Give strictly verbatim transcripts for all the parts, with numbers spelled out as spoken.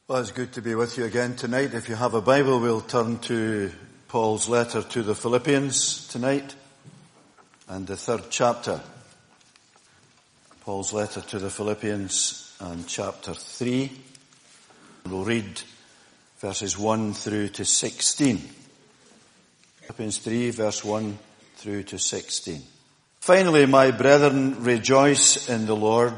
Well, it's good to be with you again tonight. If you have a Bible, we'll turn to Paul's letter to the Philippians tonight and the third chapter. Paul's letter to the Philippians and chapter three. We'll read verses one through to sixteen. Philippians three, verse one through to sixteen. Finally, my brethren, rejoice in the Lord.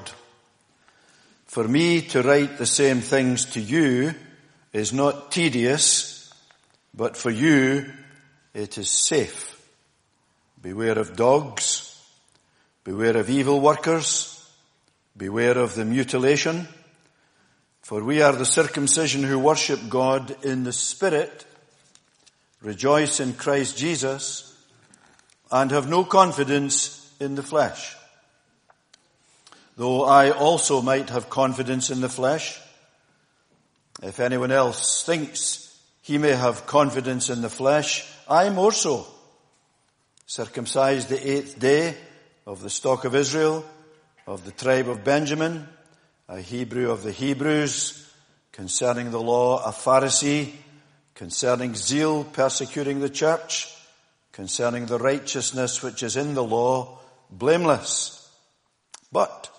For me to write the same things to you is not tedious, but for you it is safe. Beware of dogs, beware of evil workers, beware of the mutilation, for we are the circumcision who worship God in the Spirit, rejoice in Christ Jesus, and have no confidence in the flesh. Though I also might have confidence in the flesh, if anyone else thinks he may have confidence in the flesh, I more so. Circumcised the eighth day, of the stock of Israel, of the tribe of Benjamin, a Hebrew of the Hebrews, concerning the law a Pharisee, concerning zeal persecuting the church, concerning the righteousness which is in the law, blameless. But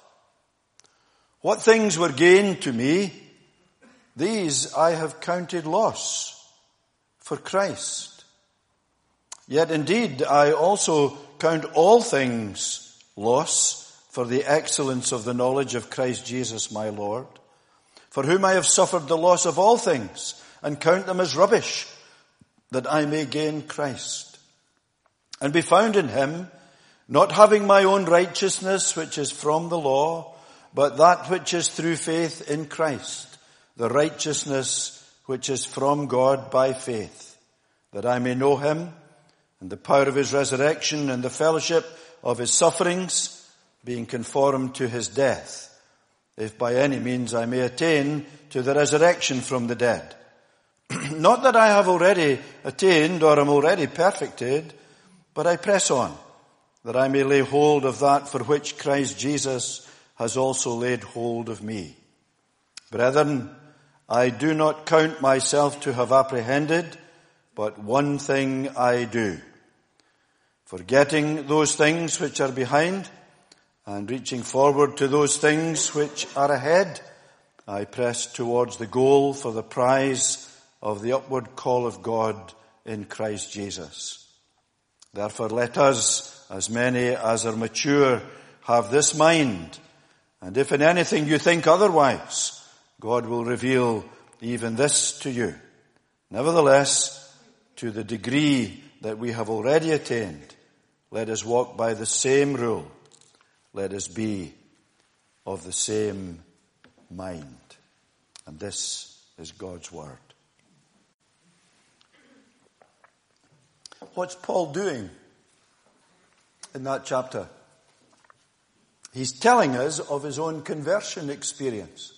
what things were gained to me, these I have counted loss for Christ. Yet indeed I also count all things loss for the excellence of the knowledge of Christ Jesus my Lord, for whom I have suffered the loss of all things, and count them as rubbish, that I may gain Christ, and be found in him, not having my own righteousness which is from the law, but that which is through faith in Christ, the righteousness which is from God by faith, that I may know him, and the power of his resurrection, and the fellowship of his sufferings, being conformed to his death, if by any means I may attain to the resurrection from the dead. Not that I have already attained or am already perfected, but I press on, that I may lay hold of that for which Christ Jesus has also laid hold of me. Brethren, I do not count myself to have apprehended, but one thing I do, forgetting those things which are behind, and reaching forward to those things which are ahead, I press towards the goal for the prize of the upward call of God in Christ Jesus. Therefore let us, as many as are mature, have this mind, and if in anything you think otherwise, God will reveal even this to you. Nevertheless, to the degree that we have already attained, let us walk by the same rule. Let us be of the same mind. And this is God's word. What's Paul doing in that chapter? He's telling us of his own conversion experience.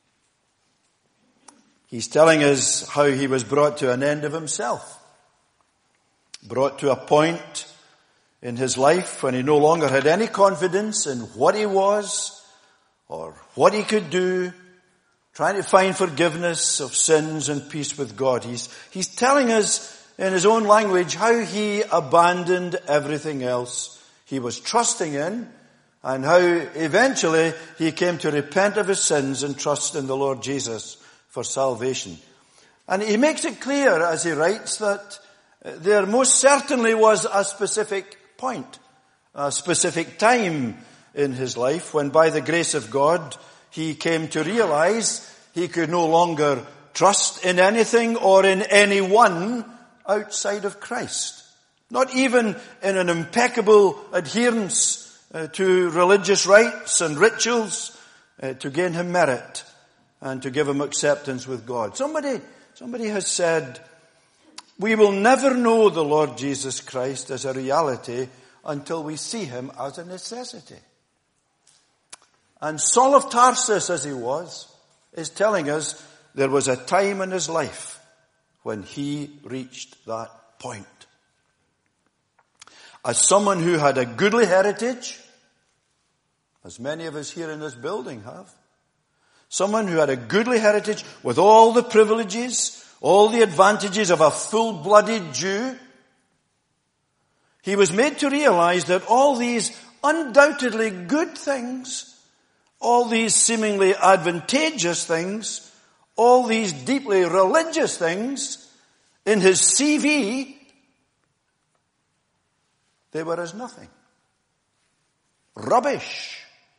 He's telling us how he was brought to an end of himself. Brought to a point in his life when he no longer had any confidence in what he was or what he could do, trying to find forgiveness of sins and peace with God. He's, he's telling us in his own language how he abandoned everything else he was trusting in, and how eventually he came to repent of his sins and trust in the Lord Jesus for salvation. And he makes it clear as he writes that there most certainly was a specific point, a specific time in his life when by the grace of God he came to realize he could no longer trust in anything or in anyone outside of Christ. Not even in an impeccable adherence Uh, to religious rites and rituals uh, to gain him merit and to give him acceptance with God. Somebody, somebody has said, we will never know the Lord Jesus Christ as a reality until we see him as a necessity. And Saul of Tarsus, as he was, is telling us there was a time in his life when he reached that point. As someone who had a goodly heritage, as many of us here in this building have, Someone who had a goodly heritage with all the privileges, all the advantages of a full-blooded Jew. He was made to realize that all these undoubtedly good things, all these seemingly advantageous things, all these deeply religious things in his C V, they were as nothing. Rubbish.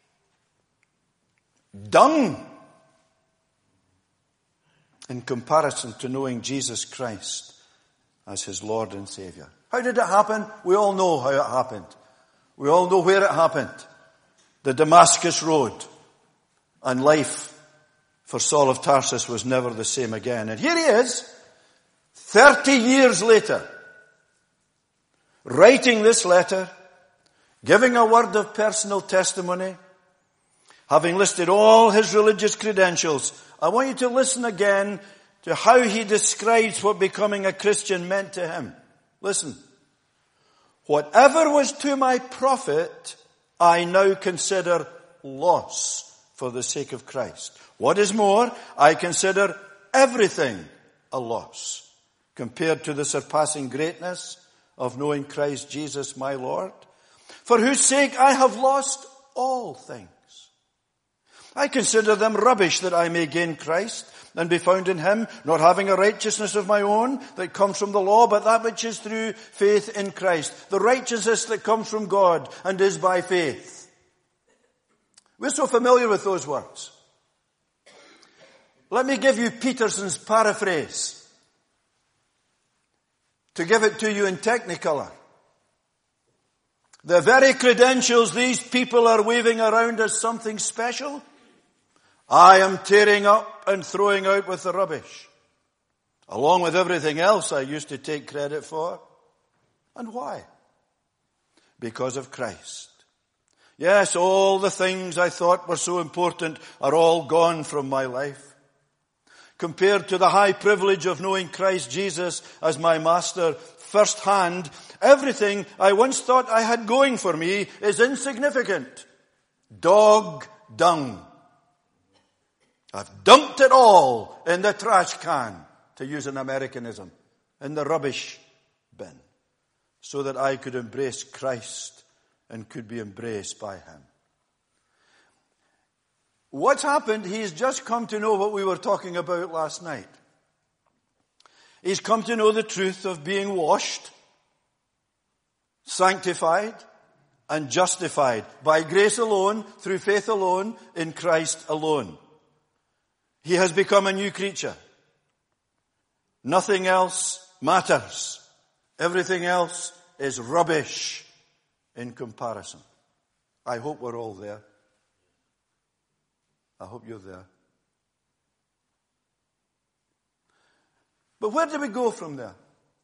Dung. In comparison to knowing Jesus Christ as his Lord and Savior. How did it happen? We all know how it happened. We all know where it happened. The Damascus Road. And life for Saul of Tarsus was never the same again. And here he is, thirty years later, writing this letter, giving a word of personal testimony, having listed all his religious credentials. I want you to listen again to how he describes what becoming a Christian meant to him. Listen. Whatever was to my profit, I now consider loss for the sake of Christ. What is more, I consider everything a loss compared to the surpassing greatness of knowing Christ Jesus my Lord, for whose sake I have lost all things. I consider them rubbish that I may gain Christ and be found in him, not having a righteousness of my own that comes from the law, but that which is through faith in Christ. The righteousness that comes from God and is by faith. We're so familiar with those words. Let me give you Peterson's paraphrase to give it to you in Technicolor. The very credentials these people are waving around as something special, I am tearing up and throwing out with the rubbish, along with everything else I used to take credit for. And why? Because of Christ. Yes, all the things I thought were so important are all gone from my life. Compared to the high privilege of knowing Christ Jesus as my master firsthand, everything I once thought I had going for me is insignificant. Dog dung. I've dumped it all in the trash can, to use an Americanism, in the rubbish bin, so that I could embrace Christ and could be embraced by him. What's happened? He's just come to know what we were talking about last night. He's come to know the truth of being washed, sanctified, and justified by grace alone, through faith alone, in Christ alone. He has become a new creature. Nothing else matters. Everything else is rubbish in comparison. I hope we're all there. I hope you're there. But where do we go from there?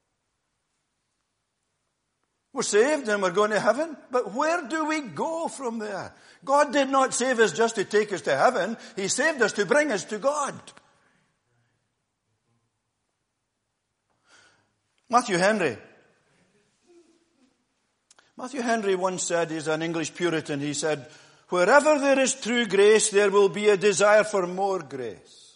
We're saved and we're going to heaven, but where do we go from there? God did not save us just to take us to heaven. He saved us to bring us to God. Matthew Henry. Matthew Henry once said, he's an English Puritan, he said, wherever there is true grace, there will be a desire for more grace.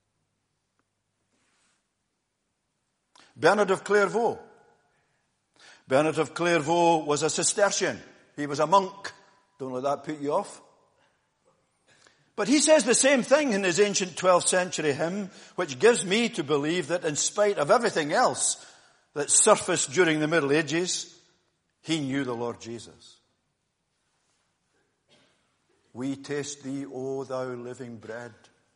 Bernard of Clairvaux. Bernard of Clairvaux was a Cistercian. He was a monk. Don't let that put you off. But he says the same thing in his ancient twelfth century hymn, which gives me to believe that in spite of everything else that surfaced during the Middle Ages, he knew the Lord Jesus. We taste thee, O thou living bread,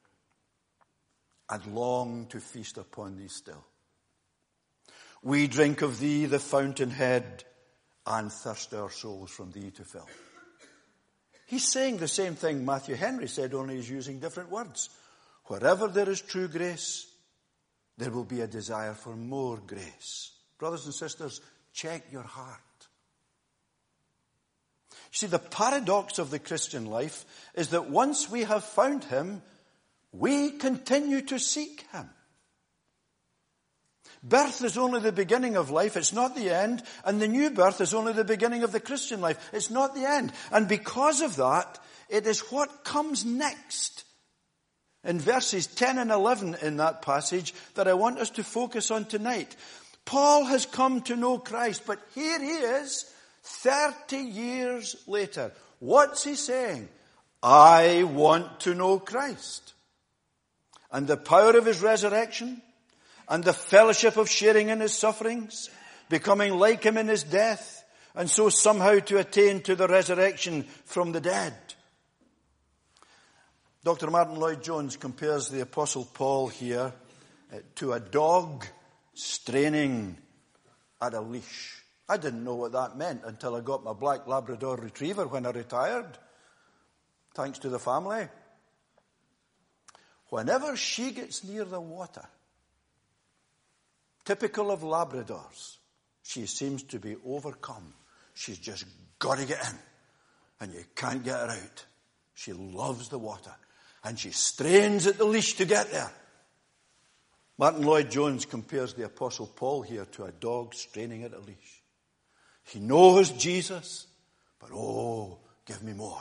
and long to feast upon thee still. We drink of thee, the fountainhead, and thirst our souls from thee to fill. He's saying the same thing Matthew Henry said, only he's using different words. Wherever there is true grace, there will be a desire for more grace. Brothers and sisters, check your heart. You see, the paradox of the Christian life is that once we have found him, we continue to seek him. Birth is only the beginning of life, it's not the end, and the new birth is only the beginning of the Christian life, it's not the end. And because of that, it is what comes next in verses ten and eleven in that passage that I want us to focus on tonight. Paul has come to know Christ, but here he is, thirty years later. What's he saying? I want to know Christ. And the power of his resurrection, and the fellowship of sharing in his sufferings, becoming like him in his death, and so somehow to attain to the resurrection from the dead. Doctor Martin Lloyd-Jones compares the Apostle Paul here to a dog straining at a leash. I didn't know what that meant until I got my black Labrador retriever when I retired, thanks to the family. Whenever she gets near the water, typical of Labradors, she seems to be overcome. She's just got to get in, and you can't get her out. She loves the water, and she strains at the leash to get there. Martin Lloyd-Jones compares the Apostle Paul here to a dog straining at a leash. He knows Jesus, but oh, give me more.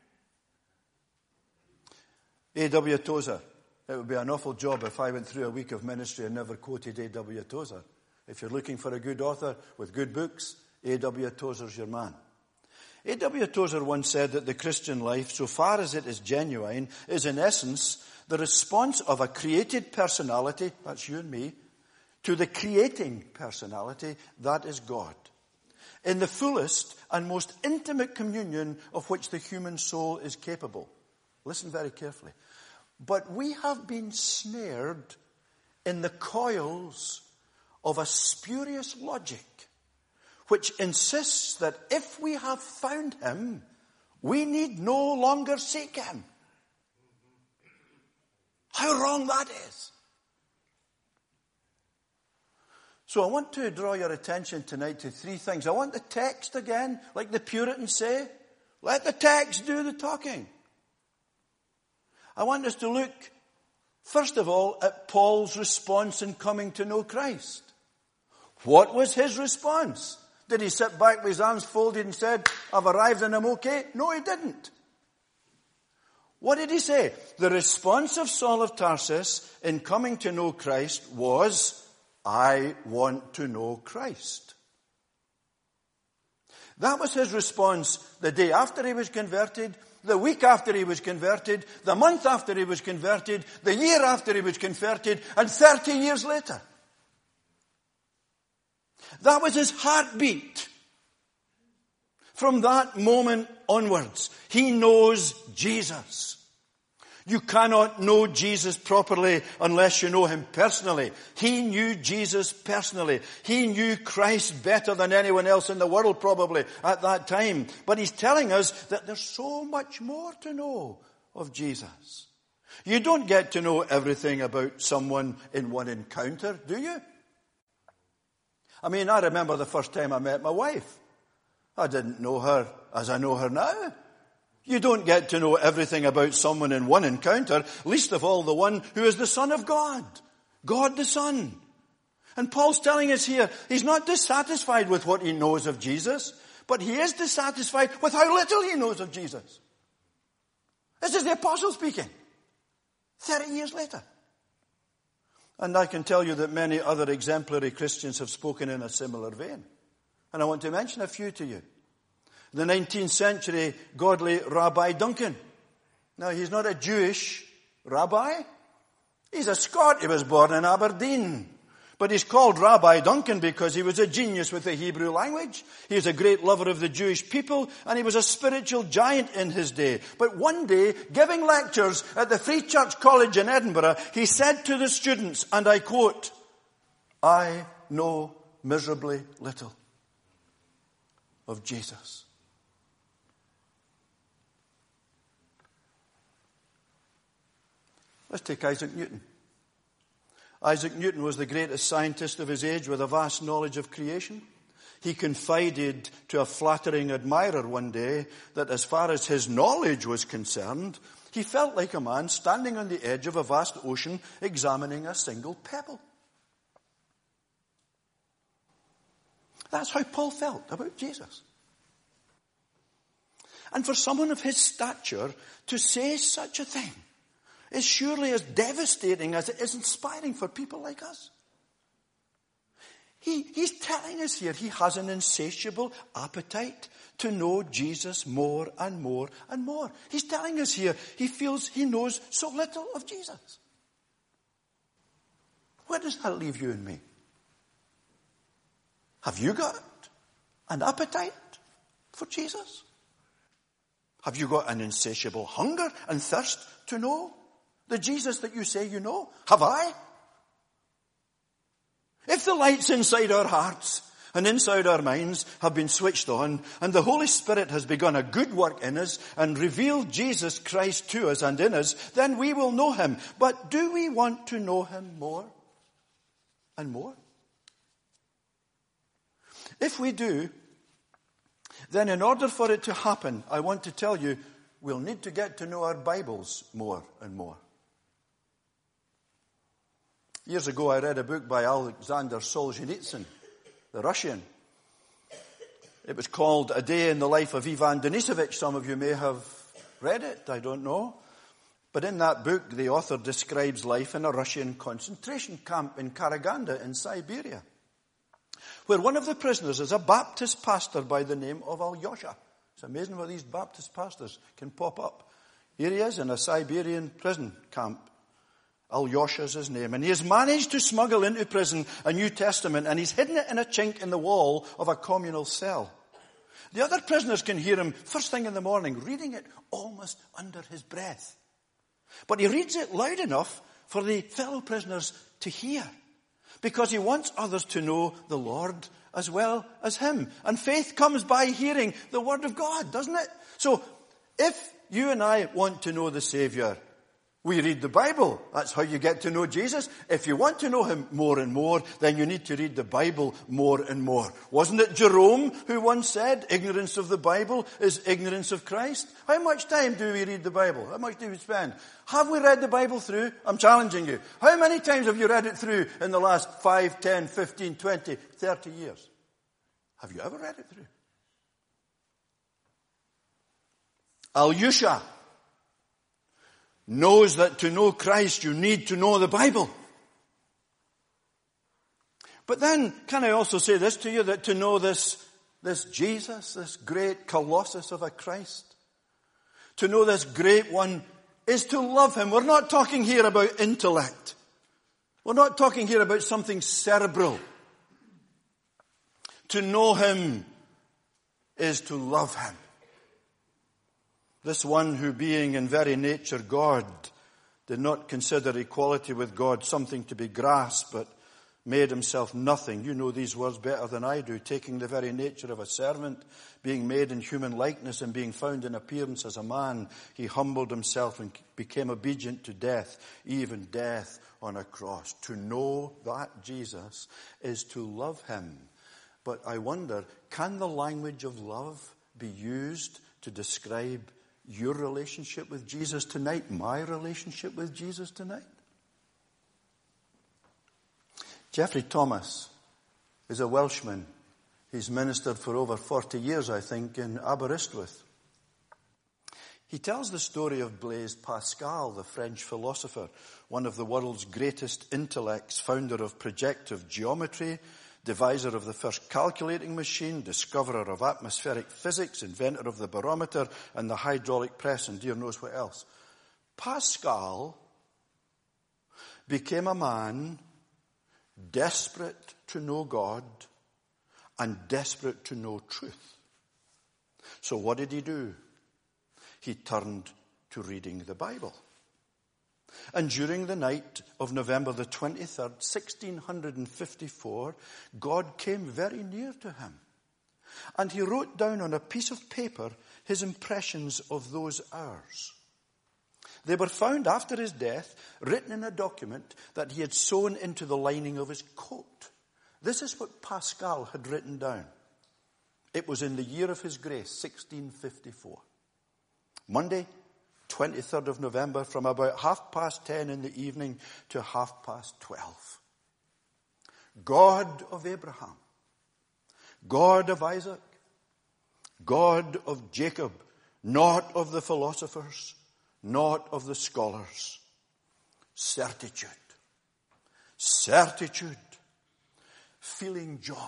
A W Tozer. It would be an awful job if I went through a week of ministry and never quoted A W Tozer. If you're looking for a good author with good books, A W Tozer's your man. A W Tozer once said that the Christian life, so far as it is genuine, is in essence the response of a created personality, that's you and me, to the creating personality, that is God, in the fullest and most intimate communion of which the human soul is capable. Listen very carefully. But we have been snared in the coils of a spurious logic, which insists that if we have found him, we need no longer seek him. How wrong that is. So I want to draw your attention tonight to three things. I want the text again, like the Puritans say. Let the text do the talking. I want us to look, first of all, at Paul's response in coming to know Christ. What was his response? Did he sit back with his arms folded and said, I've arrived and I'm okay? No, he didn't. What did he say? The response of Saul of Tarsus in coming to know Christ was, I want to know Christ. That was his response the day after he was converted, the week after he was converted, the month after he was converted, the year after he was converted, and thirty years later. That was his heartbeat. From that moment onwards, he knows Jesus. You cannot know Jesus properly unless you know him personally. He knew Jesus personally. He knew Christ better than anyone else in the world probably at that time. But he's telling us that there's so much more to know of Jesus. You don't get to know everything about someone in one encounter, do you? I mean, I remember the first time I met my wife. I didn't know her as I know her now. You don't get to know everything about someone in one encounter, least of all the one who is the Son of God. God the Son. And Paul's telling us here, he's not dissatisfied with what he knows of Jesus, but he is dissatisfied with how little he knows of Jesus. This is the apostle speaking. Thirty years later. And I can tell you that many other exemplary Christians have spoken in a similar vein. And I want to mention a few to you. The nineteenth century godly Rabbi Duncan. Now, he's not a Jewish rabbi. He's a Scot. He was born in Aberdeen. But he's called Rabbi Duncan because he was a genius with the Hebrew language. He was a great lover of the Jewish people, and he was a spiritual giant in his day. But one day, giving lectures at the Free Church College in Edinburgh, he said to the students, and I quote, I know miserably little of Jesus. Let's take Isaac Newton. Isaac Newton was the greatest scientist of his age with a vast knowledge of creation. He confided to a flattering admirer one day that as far as his knowledge was concerned, he felt like a man standing on the edge of a vast ocean examining a single pebble. That's how Paul felt about Jesus. And for someone of his stature to say such a thing is surely as devastating as it is inspiring for people like us. He, he's telling us here he has an insatiable appetite to know Jesus more and more and more. He's telling us here he feels he knows so little of Jesus. Where does that leave you and me? Have you got an appetite for Jesus? Have you got an insatiable hunger and thirst to know the Jesus that you say you know? Have I? If the lights inside our hearts and inside our minds have been switched on, and the Holy Spirit has begun a good work in us and revealed Jesus Christ to us and in us, then we will know him. But do we want to know him more and more? If we do, then in order for it to happen, I want to tell you, we'll need to get to know our Bibles more and more. Years ago, I read a book by Alexander Solzhenitsyn, the Russian. It was called A Day in the Life of Ivan Denisovich. Some of you may have read it, I don't know. But in that book, the author describes life in a Russian concentration camp in Karaganda in Siberia, where one of the prisoners is a Baptist pastor by the name of Alyosha. It's amazing what these Baptist pastors can pop up. Here he is in a Siberian prison camp. Alyosha is his name. And he has managed to smuggle into prison a New Testament, and he's hidden it in a chink in the wall of a communal cell. The other prisoners can hear him first thing in the morning, reading it almost under his breath. But he reads it loud enough for the fellow prisoners to hear, because he wants others to know the Lord as well as him. And faith comes by hearing the word of God, doesn't it? So if you and I want to know the Savior, we read the Bible. That's how you get to know Jesus. If you want to know him more and more, then you need to read the Bible more and more. Wasn't it Jerome who once said, ignorance of the Bible is ignorance of Christ? How much time do we read the Bible? How much do we spend? Have we read the Bible through? I'm challenging you. How many times have you read it through in the last five, ten, fifteen, twenty, thirty years? Have you ever read it through? Alyosha knows that to know Christ, you need to know the Bible. But then, can I also say this to you, that to know this, this Jesus, this great colossus of a Christ, to know this great one is to love him. We're not talking here about intellect. We're not talking here about something cerebral. To know him is to love him. This one who, being in very nature God, did not consider equality with God something to be grasped, but made himself nothing. You know these words better than I do. Taking the very nature of a servant, being made in human likeness, and being found in appearance as a man, he humbled himself and became obedient to death, even death on a cross. To know that Jesus is to love him. But I wonder, can the language of love be used to describe your relationship with Jesus tonight, my relationship with Jesus tonight? Geoffrey Thomas is a Welshman. He's ministered for over forty years, I think, in Aberystwyth. He tells the story of Blaise Pascal, the French philosopher, one of the world's greatest intellects, founder of projective geometry, deviser of the first calculating machine, discoverer of atmospheric physics, inventor of the barometer and the hydraulic press, and dear knows what else. Pascal became a man desperate to know God and desperate to know truth. So what did he do? He turned to reading the Bible. And during the night of November the twenty-third, sixteen fifty-four, God came very near to him. And he wrote down on a piece of paper his impressions of those hours. They were found after his death, written in a document that he had sewn into the lining of his coat. This is what Pascal had written down. It was in the year of his grace, sixteen fifty-four. Monday, twenty-third of November, from about half past ten in the evening to half past twelve. God of Abraham, God of Isaac, God of Jacob, not of the philosophers, not of the scholars, certitude. Certitude. Feeling joy.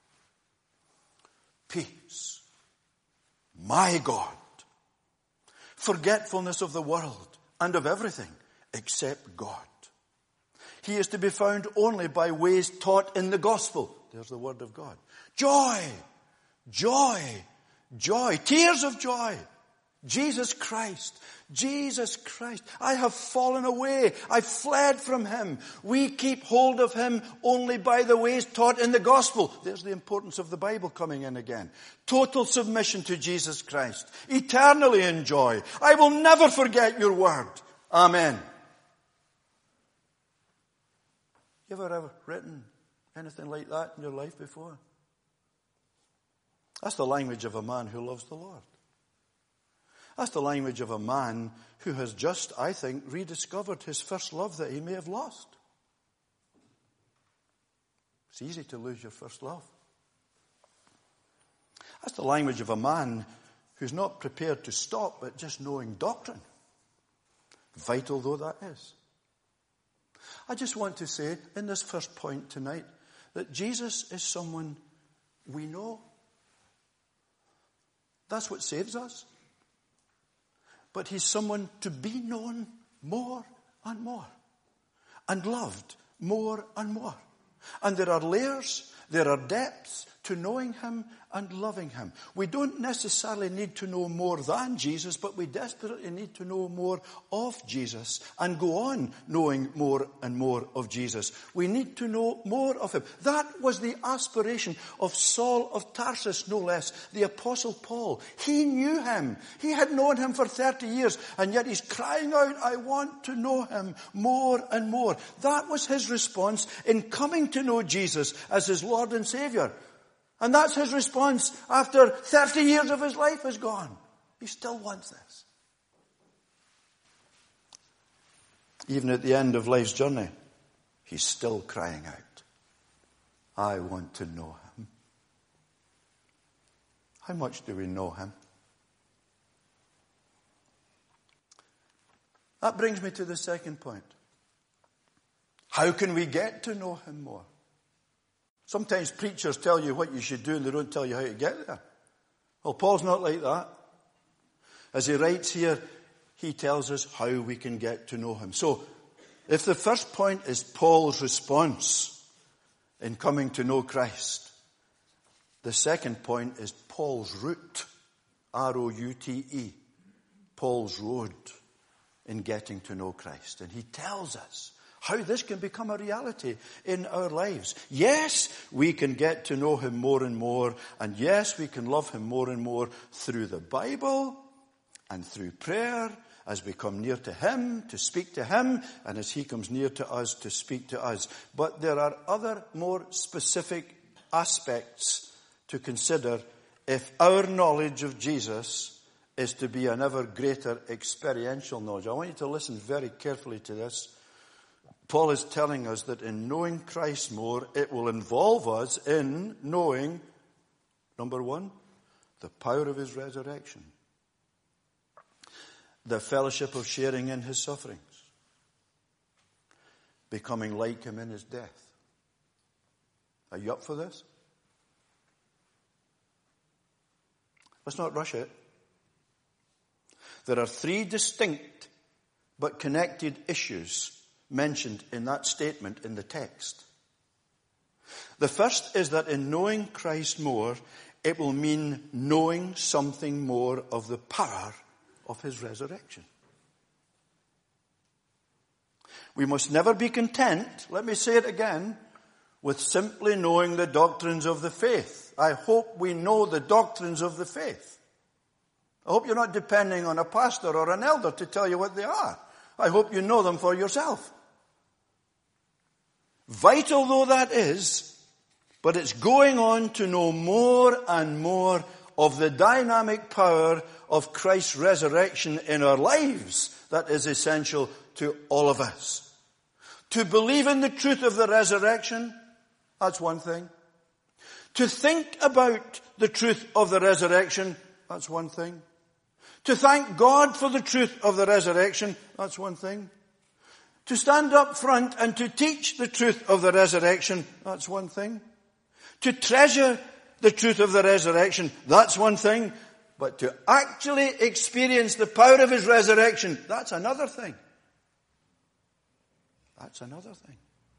Peace. My God. Forgetfulness of the world and of everything except God. He is to be found only by ways taught in the gospel. There's the word of God. Joy. Joy. Joy. Tears of joy. Jesus Christ. Jesus Christ. I have fallen away. I fled from him. We keep hold of him only by the ways taught in the gospel. There's the importance of the Bible coming in again. Total submission to Jesus Christ. Eternally in joy. I will never forget your word. Amen. You ever ever written anything like that in your life before? That's the language of a man who loves the Lord. That's the language of a man who has just, I think, rediscovered his first love that he may have lost. It's easy to lose your first love. That's the language of a man who's not prepared to stop at just knowing doctrine, vital though that is. I just want to say in this first point tonight that Jesus is someone we know. That's what saves us. But he's someone to be known more and more. And loved more and more. And there are layers, there are depths to knowing him and loving him. We don't necessarily need to know more than Jesus, but we desperately need to know more of Jesus and go on knowing more and more of Jesus. We need to know more of him. That was the aspiration of Saul of Tarsus, no less, the Apostle Paul. He knew him. He had known him for thirty years, and yet he's crying out, I want to know him more and more. That was his response in coming to know Jesus as his Lord and Savior. And that's his response after thirty years of his life is gone. He still wants this. Even at the end of life's journey, he's still crying out, I want to know him. How much do we know him? That brings me to the second point. How can we get to know him more? Sometimes preachers tell you what you should do and they don't tell you how to get there. Well, Paul's not like that. As he writes here, he tells us how we can get to know him. So, if the first point is Paul's response in coming to know Christ, the second point is Paul's route, R O U T E, Paul's road in getting to know Christ. And he tells us how this can become a reality in our lives. Yes, we can get to know him more and more, and yes, we can love him more and more through the Bible and through prayer as we come near to him, to speak to him, and as he comes near to us, to speak to us. But there are other more specific aspects to consider if our knowledge of Jesus is to be an ever greater experiential knowledge. I want you to listen very carefully to this. Paul is telling us that in knowing Christ more, it will involve us in knowing, number one, the power of his resurrection. The fellowship of sharing in his sufferings. Becoming like him in his death. Are you up for this? Let's not rush it. There are three distinct but connected issues mentioned in that statement in the text. The first is that in knowing Christ more, it will mean knowing something more of the power of his resurrection. We must never be content, let me say it again, with simply knowing the doctrines of the faith. I hope we know the doctrines of the faith. I hope you're not depending on a pastor or an elder to tell you what they are. I hope you know them for yourself. Vital though that is, but it's going on to know more and more of the dynamic power of Christ's resurrection in our lives that is essential to all of us. To believe in the truth of the resurrection, that's one thing. To think about the truth of the resurrection, that's one thing. To thank God for the truth of the resurrection, that's one thing. To stand up front and to teach the truth of the resurrection, that's one thing. To treasure the truth of the resurrection, that's one thing. But to actually experience the power of his resurrection, that's another thing. That's another thing.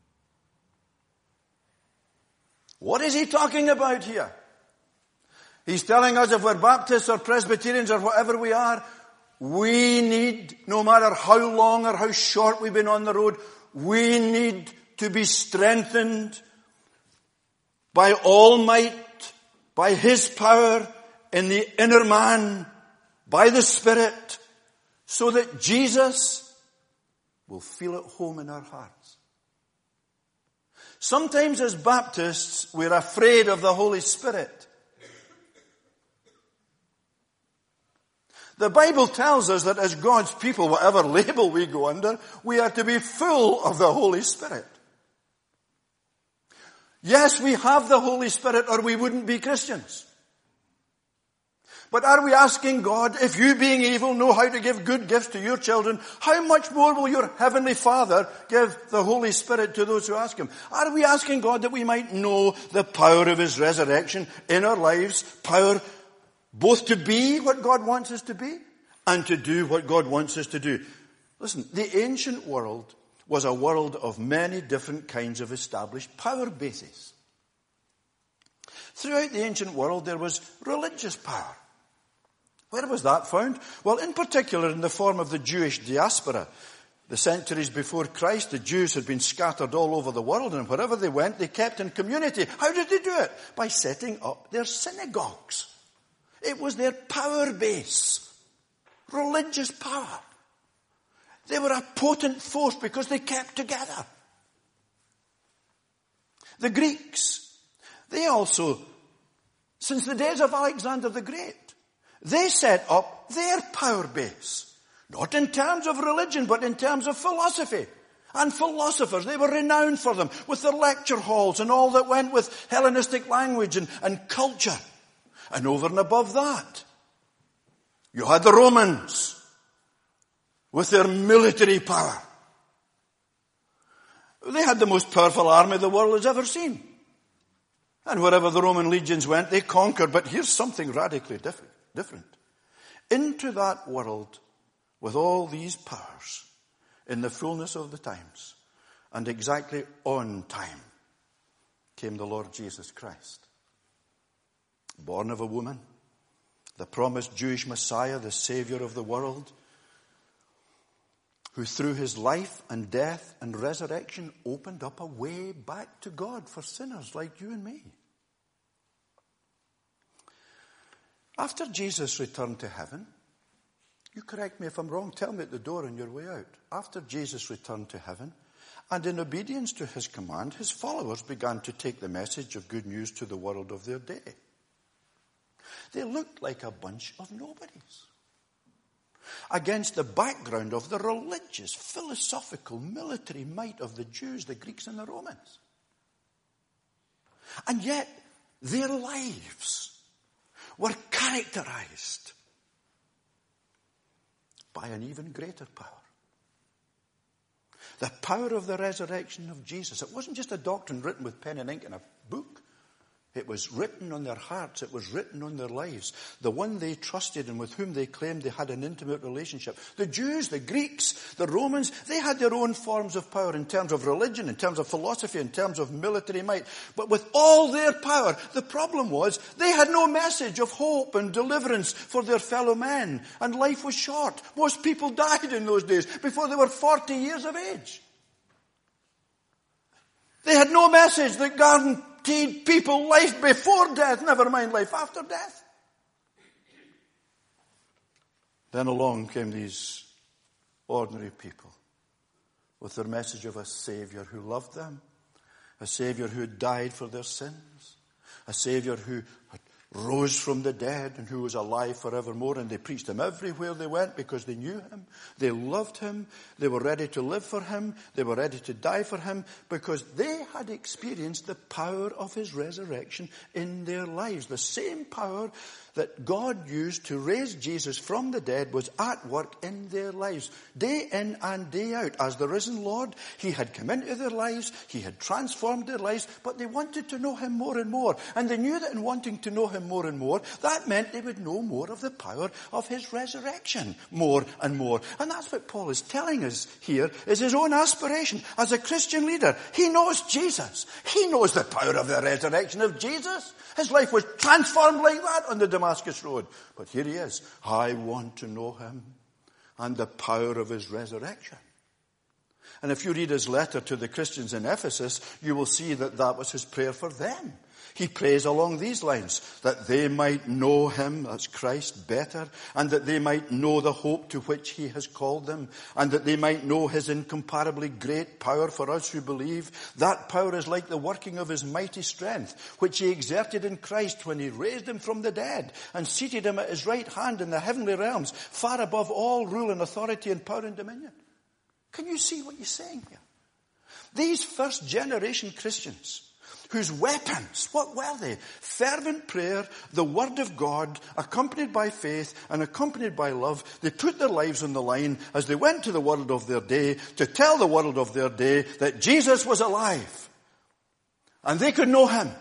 What is he talking about here? He's telling us if we're Baptists or Presbyterians or whatever we are, we need, no matter how long or how short we've been on the road, we need to be strengthened by all might, by his power in the inner man, by the Spirit, so that Jesus will feel at home in our hearts. Sometimes as Baptists, we're afraid of the Holy Spirit. The Bible tells us that as God's people, whatever label we go under, we are to be full of the Holy Spirit. Yes, we have the Holy Spirit or we wouldn't be Christians. But are we asking God, if you being evil know how to give good gifts to your children, how much more will your Heavenly Father give the Holy Spirit to those who ask him? Are we asking God that we might know the power of his resurrection in our lives, power both to be what God wants us to be and to do what God wants us to do? Listen, the ancient world was a world of many different kinds of established power bases. Throughout the ancient world there was religious power. Where was that found? Well, in particular in the form of the Jewish diaspora. The centuries before Christ, the Jews had been scattered all over the world, and wherever they went, they kept in community. How did they do it? By setting up their synagogues. It was their power base. Religious power. They were a potent force because they kept together. The Greeks, they also, since the days of Alexander the Great, they set up their power base. Not in terms of religion, but in terms of philosophy. And philosophers, they were renowned for them, with their lecture halls and all that went with Hellenistic language and, and culture. And over and above that, you had the Romans with their military power. They had the most powerful army the world has ever seen. And wherever the Roman legions went, they conquered. But here's something radically different. different. Into that world, with all these powers, in the fullness of the times, and exactly on time, came the Lord Jesus Christ. Born of a woman, the promised Jewish Messiah, the Savior of the world, who through his life and death and resurrection opened up a way back to God for sinners like you and me. After Jesus returned to heaven, you correct me if I'm wrong, tell me at the door on your way out. After Jesus returned to heaven, and in obedience to his command, his followers began to take the message of good news to the world of their day. They looked like a bunch of nobodies against the background of the religious, philosophical, military might of the Jews, the Greeks and the Romans. And yet, their lives were characterized by an even greater power. The power of the resurrection of Jesus. It wasn't just a doctrine written with pen and ink in a book. It was written on their hearts. It was written on their lives. The one they trusted and with whom they claimed they had an intimate relationship. The Jews, the Greeks, the Romans, they had their own forms of power in terms of religion, in terms of philosophy, in terms of military might. But with all their power, the problem was they had no message of hope and deliverance for their fellow men. And life was short. Most people died in those days before they were forty years of age. They had no message that guaranteed people life before death, never mind life after death. Then along came these ordinary people with their message of a Savior who loved them, a Savior who died for their sins, a Savior who had rose from the dead and who was alive forevermore. And they preached him everywhere they went because they knew him. They loved him. They were ready to live for him. They were ready to die for him because they had experienced the power of his resurrection in their lives. The same power that God used to raise Jesus from the dead was at work in their lives. Day in and day out. As the risen Lord, he had come into their lives. He had transformed their lives. But they wanted to know him more and more. And they knew that in wanting to know him more and more, that meant they would know more of the power of his resurrection. More and more. And that's what Paul is telling us here, is his own aspiration as a Christian leader. He knows Jesus. He knows the power of the resurrection of Jesus. His life was transformed like that on the Damascus Road. But here he is. I want to know him and the power of his resurrection. And if you read his letter to the Christians in Ephesus, you will see that that was his prayer for them. He prays along these lines, that they might know him, that's Christ, better, and that they might know the hope to which he has called them, and that they might know his incomparably great power for us who believe. That power is like the working of his mighty strength, which he exerted in Christ when he raised him from the dead and seated him at his right hand in the heavenly realms, far above all rule and authority and power and dominion. Can you see what he's saying here? These first generation Christians, whose weapons, what were they? Fervent prayer, the word of God, accompanied by faith and accompanied by love. They put their lives on the line as they went to the world of their day to tell the world of their day that Jesus was alive. And they could know him.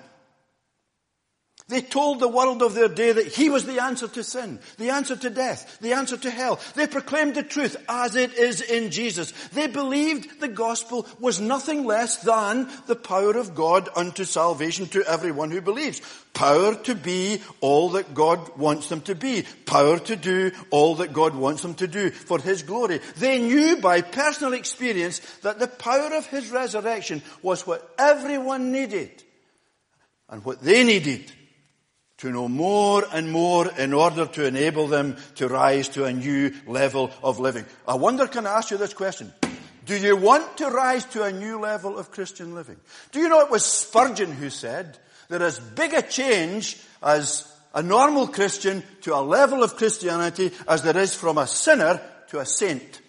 They told the world of their day that he was the answer to sin, the answer to death, the answer to hell. They proclaimed the truth as it is in Jesus. They believed the gospel was nothing less than the power of God unto salvation to everyone who believes. Power to be all that God wants them to be. Power to do all that God wants them to do for his glory. They knew by personal experience that the power of his resurrection was what everyone needed and what they needed to know more and more in order to enable them to rise to a new level of living. I wonder, can I ask you this question? Do you want to rise to a new level of Christian living? Do you know it was Spurgeon who said, there is big a change as a normal Christian to a level of Christianity as there is from a sinner to a saint.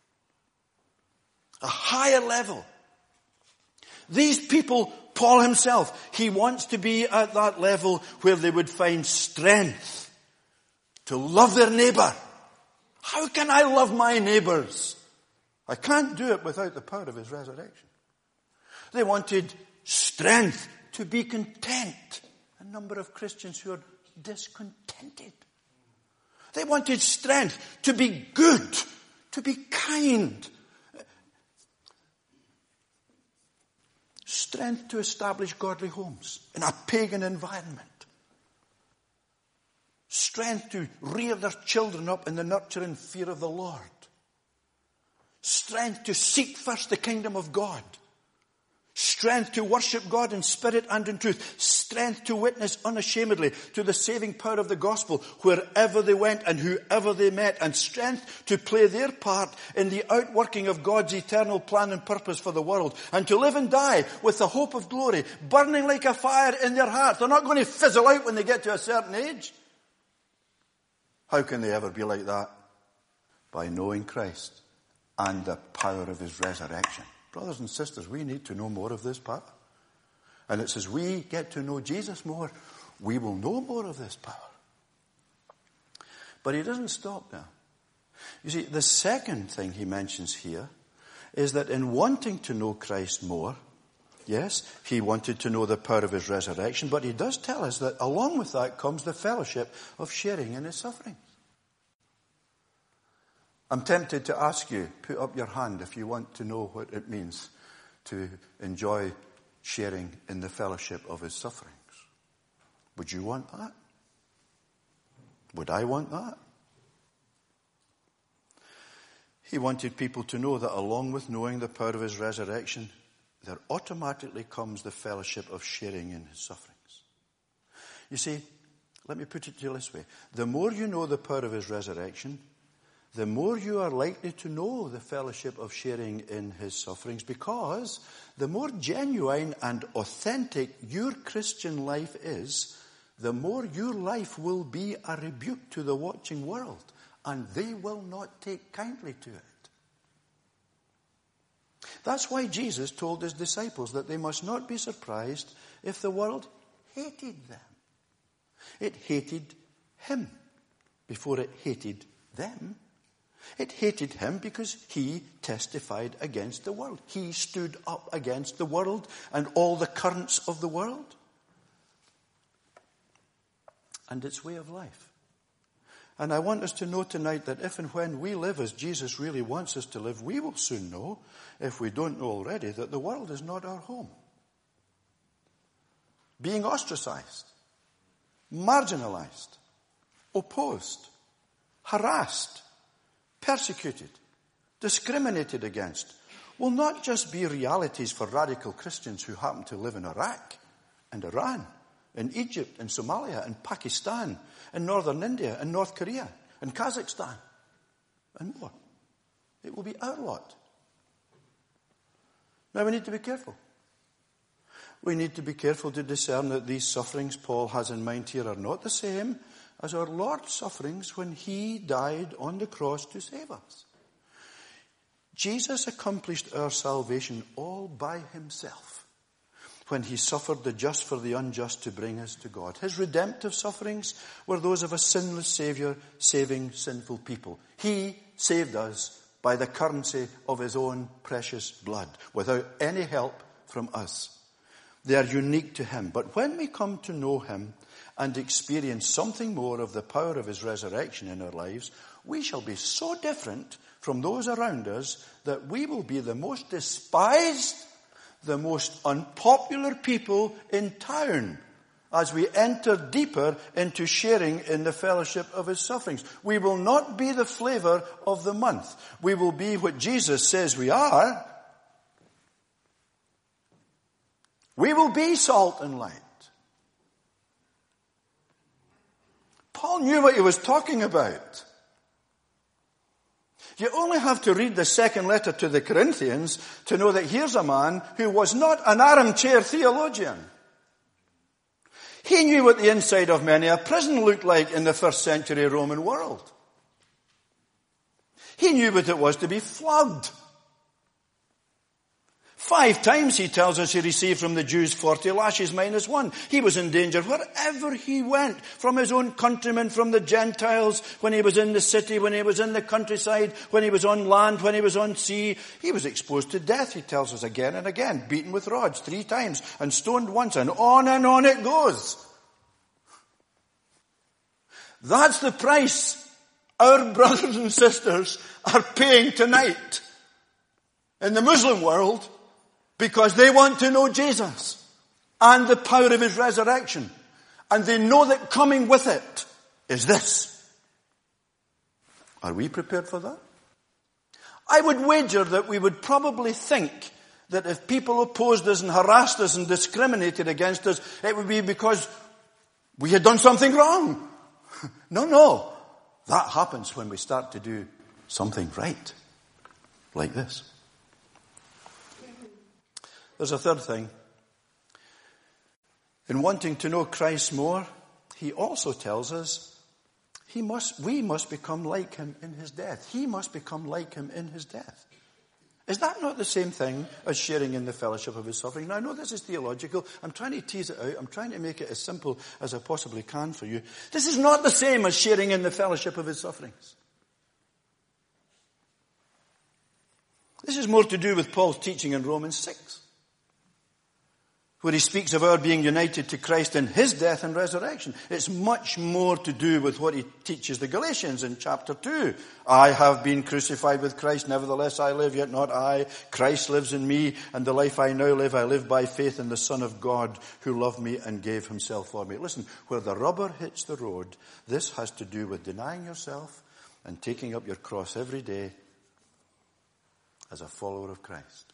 A higher level. These people, Paul himself, he wants to be at that level where they would find strength to love their neighbor. How can I love my neighbors? I can't do it without the power of his resurrection. They wanted strength to be content. A number of Christians who are discontented. They wanted strength to be good, to be kind. Strength to establish godly homes in a pagan environment. Strength to rear their children up in the nurture and fear of the Lord. Strength to seek first the kingdom of God. Strength to worship God in spirit and in truth. Strength to witness unashamedly to the saving power of the gospel wherever they went and whoever they met. And strength to play their part in the outworking of God's eternal plan and purpose for the world. And to live and die with the hope of glory burning like a fire in their hearts. They're not going to fizzle out when they get to a certain age. How can they ever be like that? By knowing Christ and the power of his resurrection. Brothers and sisters, we need to know more of this power. And it's as we get to know Jesus more, we will know more of this power. But he doesn't stop there. You see, the second thing he mentions here is that in wanting to know Christ more, yes, he wanted to know the power of his resurrection, but he does tell us that along with that comes the fellowship of sharing in his sufferings. I'm tempted to ask you, put up your hand if you want to know what it means to enjoy sharing in the fellowship of his sufferings. Would you want that? Would I want that? He wanted people to know that along with knowing the power of his resurrection, there automatically comes the fellowship of sharing in his sufferings. You see, let me put it to you this way. The more you know the power of his resurrection, the more you are likely to know the fellowship of sharing in his sufferings, because the more genuine and authentic your Christian life is, the more your life will be a rebuke to the watching world, and they will not take kindly to it. That's why Jesus told his disciples that they must not be surprised if the world hated them. It hated him before it hated them. It hated him because he testified against the world. He stood up against the world and all the currents of the world and its way of life. And I want us to know tonight that if and when we live as Jesus really wants us to live, we will soon know, if we don't know already, that the world is not our home. Being ostracized, marginalized, opposed, harassed, persecuted, discriminated against will not just be realities for radical Christians who happen to live in Iraq and Iran, in Egypt and Somalia and Pakistan and northern India and North Korea and Kazakhstan and more. It will be our lot. Now we need to be careful. We need to be careful to discern that these sufferings Paul has in mind here are not the same as our Lord's sufferings when he died on the cross to save us. Jesus accomplished our salvation all by himself when he suffered the just for the unjust to bring us to God. His redemptive sufferings were those of a sinless Savior saving sinful people. He saved us by the currency of his own precious blood, without any help from us. They are unique to him. But when we come to know him and experience something more of the power of his resurrection in our lives, we shall be so different from those around us that we will be the most despised, the most unpopular people in town as we enter deeper into sharing in the fellowship of his sufferings. We will not be the flavor of the month. We will be what Jesus says we are. We will be salt and light. Paul knew what he was talking about. You only have to read the second letter to the Corinthians to know that here's a man who was not an armchair theologian. He knew what the inside of many a prison looked like in the first century Roman world. He knew what it was to be flogged. Five times, he tells us, he received from the Jews forty lashes minus one. He was in danger wherever he went, from his own countrymen, from the Gentiles, when he was in the city, when he was in the countryside, when he was on land, when he was on sea. He was exposed to death, he tells us again and again, beaten with rods three times and stoned once, and on and on it goes. That's the price our brothers and sisters are paying tonight in the Muslim world, because they want to know Jesus and the power of his resurrection. And they know that coming with it is this. Are we prepared for that? I would wager that we would probably think that if people opposed us and harassed us and discriminated against us, it would be because we had done something wrong. No, no. That happens when we start to do something right. Like this. There's a third thing. In wanting to know Christ more, he also tells us he must, we must become like him in his death. He must become like him in his death. Is that not the same thing as sharing in the fellowship of his suffering? Now, I know this is theological. I'm trying to tease it out. I'm trying to make it as simple as I possibly can for you. This is not the same as sharing in the fellowship of his sufferings. This is more to do with Paul's teaching in Romans six. Where he speaks of our being united to Christ in his death and resurrection. It's much more to do with what he teaches the Galatians in chapter two. I have been crucified with Christ, nevertheless I live, yet not I. Christ lives in me, and the life I now live, I live by faith in the Son of God, who loved me and gave himself for me. Listen, where the rubber hits the road, this has to do with denying yourself and taking up your cross every day as a follower of Christ.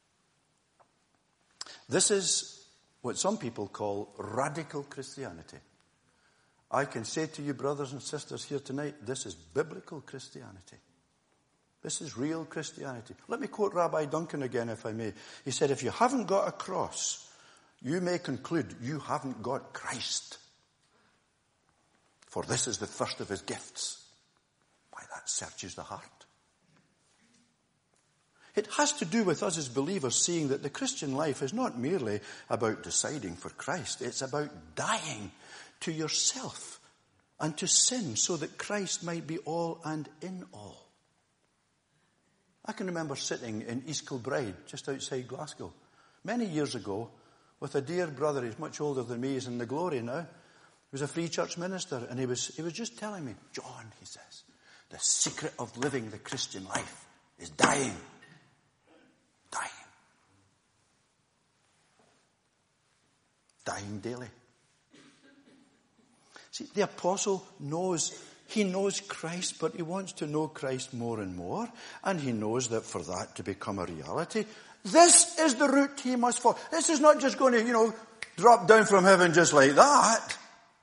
This is what some people call radical Christianity. I can say to you, brothers and sisters here tonight, this is biblical Christianity. This is real Christianity. Let me quote Rabbi Duncan again, if I may. He said, if you haven't got a cross, you may conclude you haven't got Christ. For this is the first of his gifts. Why, that searches the heart. It has to do with us as believers seeing that the Christian life is not merely about deciding for Christ. It's about dying to yourself and to sin so that Christ might be all and in all. I can remember sitting in East Kilbride, just outside Glasgow, many years ago, with a dear brother. He's much older than me. He's in the glory now. He was a free church minister, and he was, he was just telling me, John, he says, the secret of living the Christian life is dying. Dying. Dying daily. See, the apostle knows, he knows Christ, but he wants to know Christ more and more, and he knows that for that to become a reality, this is the route he must follow. This is not just going to, you know, drop down from heaven just like that.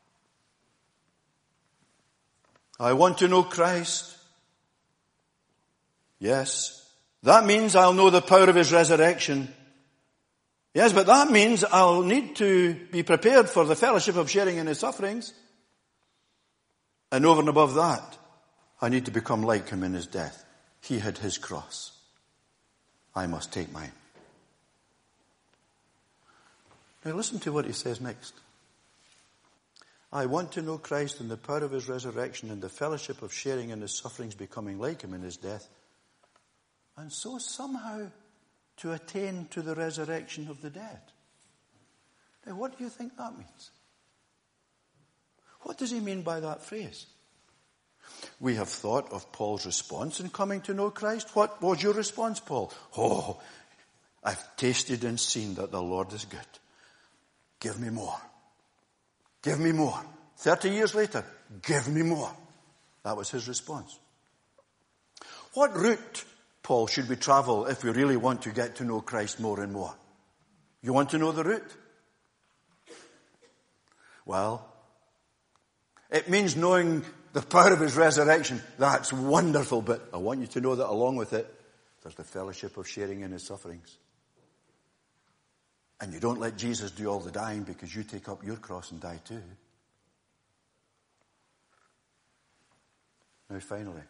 I want to know Christ. Yes. That means I'll know the power of his resurrection. Yes, but that means I'll need to be prepared for the fellowship of sharing in his sufferings. And over and above that, I need to become like him in his death. He had his cross. I must take mine. Now listen to what he says next. I want to know Christ and the power of his resurrection and the fellowship of sharing in his sufferings, becoming like him in his death. And so somehow to attain to the resurrection of the dead. Now what do you think that means? What does he mean by that phrase? We have thought of Paul's response in coming to know Christ. What was your response, Paul? Oh, I've tasted and seen that the Lord is good. Give me more. Give me more. Thirty years later, give me more. That was his response. What route, Paul, should we travel if we really want to get to know Christ more and more? You want to know the route? Well, it means knowing the power of his resurrection. That's wonderful, but I want you to know that along with it, there's the fellowship of sharing in his sufferings. And you don't let Jesus do all the dying because you take up your cross and die too. Now finally,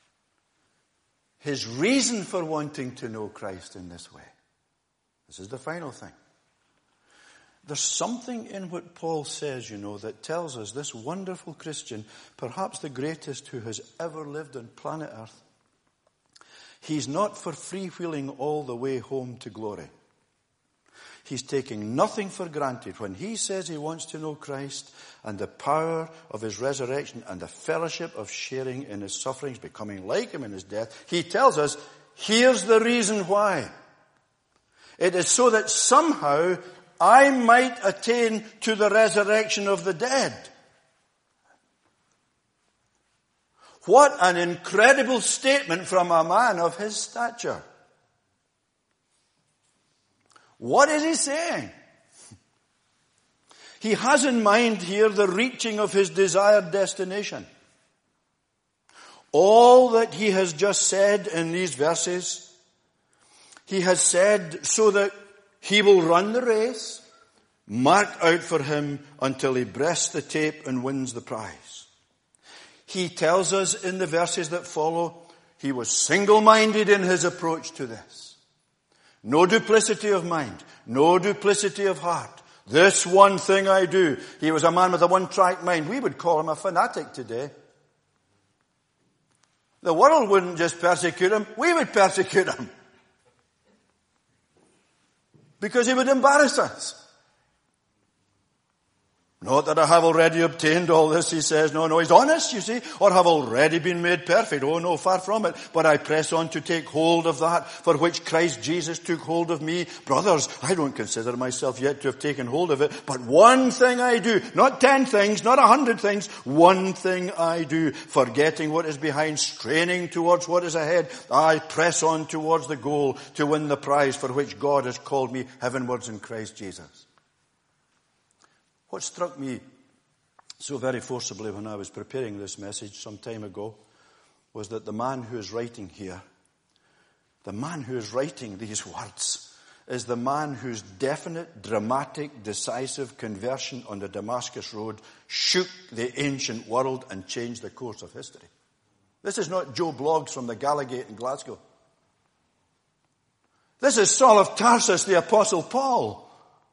his reason for wanting to know Christ in this way. This is the final thing. There's something in what Paul says, you know, that tells us this wonderful Christian, perhaps the greatest who has ever lived on planet Earth, he's not for freewheeling all the way home to glory. He's taking nothing for granted. When he says he wants to know Christ and the power of his resurrection and the fellowship of sharing in his sufferings, becoming like him in his death, he tells us, here's the reason why. It is so that somehow I might attain to the resurrection of the dead. What an incredible statement from a man of his stature. What is he saying? He has in mind here the reaching of his desired destination. All that he has just said in these verses, he has said so that he will run the race, marked out for him until he breasts the tape and wins the prize. He tells us in the verses that follow, he was single-minded in his approach to this. No duplicity of mind, no duplicity of heart. This one thing I do. He was a man with a one-track mind. We would call him a fanatic today. The world wouldn't just persecute him, we would persecute him. Because he would embarrass us. Not that I have already obtained all this, he says. No, no, he's honest, you see. Or have already been made perfect. Oh no, far from it. But I press on to take hold of that for which Christ Jesus took hold of me. Brothers, I don't consider myself yet to have taken hold of it. But one thing I do. Not ten things, not a hundred things. One thing I do. Forgetting what is behind, straining towards what is ahead. I press on towards the goal to win the prize for which God has called me heavenwards in Christ Jesus. What struck me so very forcibly when I was preparing this message some time ago was that the man who is writing here, the man who is writing these words, is the man whose definite, dramatic, decisive conversion on the Damascus Road shook the ancient world and changed the course of history. This is not Joe Bloggs from the Gallagate in Glasgow. This is Saul of Tarsus, the Apostle Paul.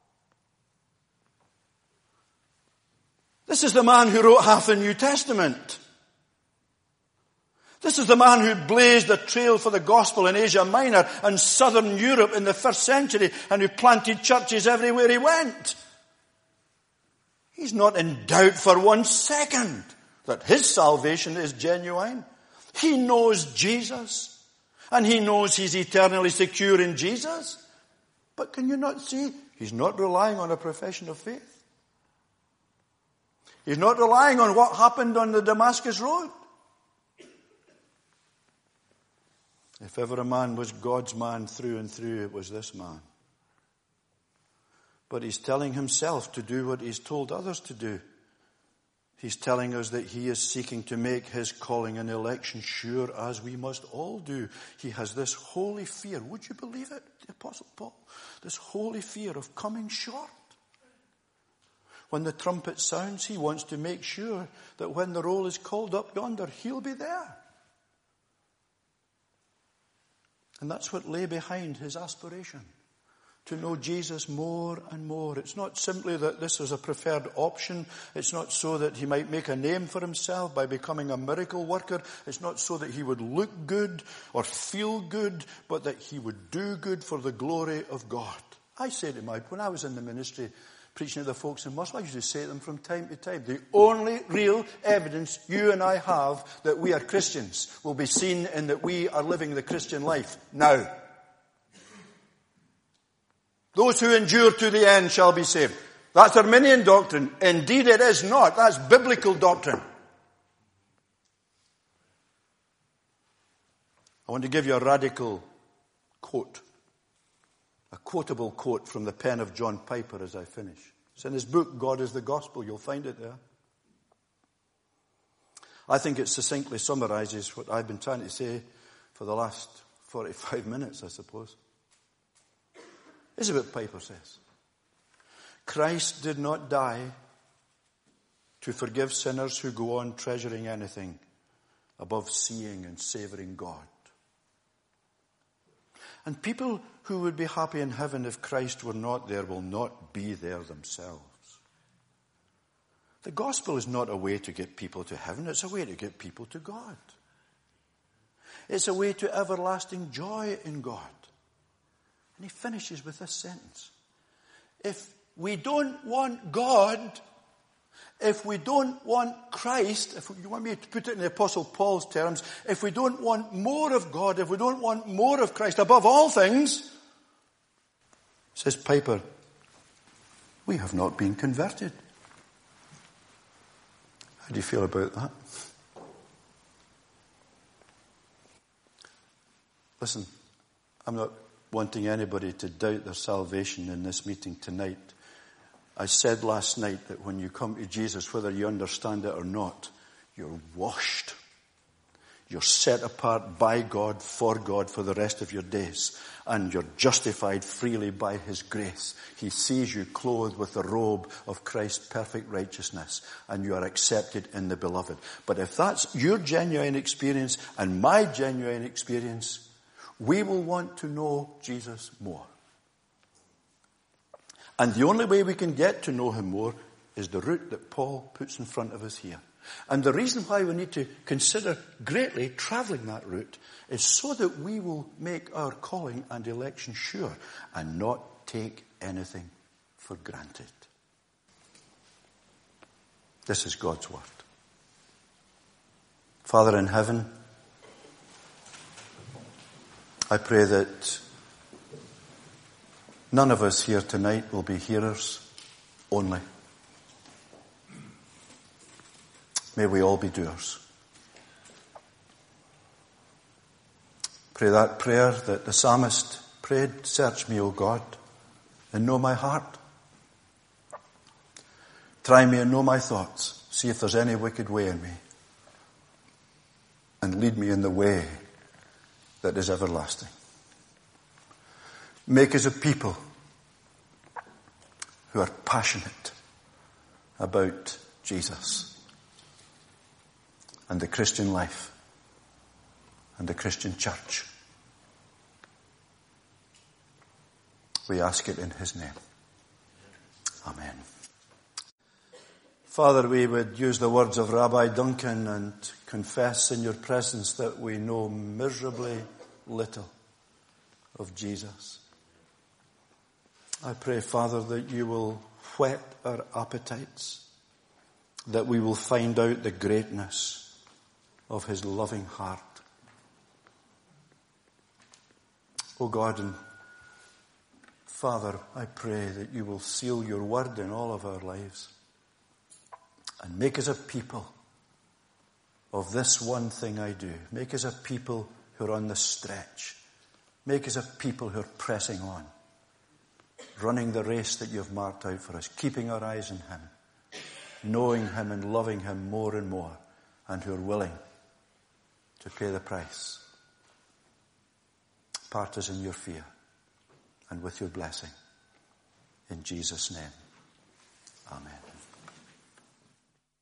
This is the man who wrote half the New Testament. This is the man who blazed a trail for the gospel in Asia Minor and southern Europe in the first century and who planted churches everywhere he went. He's not in doubt for one second that his salvation is genuine. He knows Jesus and he knows he's eternally secure in Jesus. But can you not see? He's not relying on a profession of faith. He's not relying on what happened on the Damascus Road. If ever a man was God's man through and through, it was this man. But he's telling himself to do what he's told others to do. He's telling us that he is seeking to make his calling and election sure, as we must all do. He has this holy fear. Would you believe it, the Apostle Paul? This holy fear of coming short. When the trumpet sounds, he wants to make sure that when the roll is called up yonder, he'll be there. And that's what lay behind his aspiration, to know Jesus more and more. It's not simply that this was a preferred option. It's not so that he might make a name for himself by becoming a miracle worker. It's not so that he would look good or feel good, but that he would do good for the glory of God. I say to my, when I was in the ministry preaching to the folks in Muscle, I used to say to them from time to time, the only real evidence you and I have that we are Christians will be seen in that we are living the Christian life now. Those who endure to the end shall be saved. That's Arminian doctrine. Indeed it is not. That's biblical doctrine. I want to give you a radical quote. A quotable quote from the pen of John Piper as I finish. It's in his book, God is the Gospel. You'll find it there. I think it succinctly summarizes what I've been trying to say for the last forty-five minutes, I suppose. This is what Piper says. Christ did not die to forgive sinners who go on treasuring anything above seeing and savoring God. And people who would be happy in heaven if Christ were not there will not be there themselves. The gospel is not a way to get people to heaven. It's a way to get people to God. It's a way to everlasting joy in God. And he finishes with this sentence. If we don't want God, if we don't want Christ, if you want me to put it in the Apostle Paul's terms, if we don't want more of God, if we don't want more of Christ above all things, says Piper, we have not been converted. How do you feel about that? Listen, I'm not wanting anybody to doubt their salvation in this meeting tonight. I said last night that when you come to Jesus, whether you understand it or not, you're washed. You're set apart by God, for God, for the rest of your days. And you're justified freely by his grace. He sees you clothed with the robe of Christ's perfect righteousness. And you are accepted in the beloved. But if that's your genuine experience and my genuine experience, we will want to know Jesus more. And the only way we can get to know him more is the route that Paul puts in front of us here. And the reason why we need to consider greatly traveling that route is so that we will make our calling and election sure and not take anything for granted. This is God's word. Father in heaven, I pray that none of us here tonight will be hearers only. May we all be doers. Pray that prayer that the psalmist prayed, search me, O God, and know my heart. Try me and know my thoughts. See if there's any wicked way in me. And lead me in the way that is everlasting. Make us a people who are passionate about Jesus and the Christian life and the Christian church. We ask it in his name. Amen. Father, we would use the words of Rabbi Duncan and confess in your presence that we know miserably little of Jesus. I pray, Father, that you will whet our appetites, that we will find out the greatness of his loving heart. O God and Father, I pray that you will seal your word in all of our lives and make us a people of this one thing I do. Make us a people who are on the stretch. Make us a people who are pressing on, running the race that you have marked out for us, keeping our eyes on him, knowing him and loving him more and more, and who are willing to pay the price. Part us in your fear and with your blessing. In Jesus' name, amen.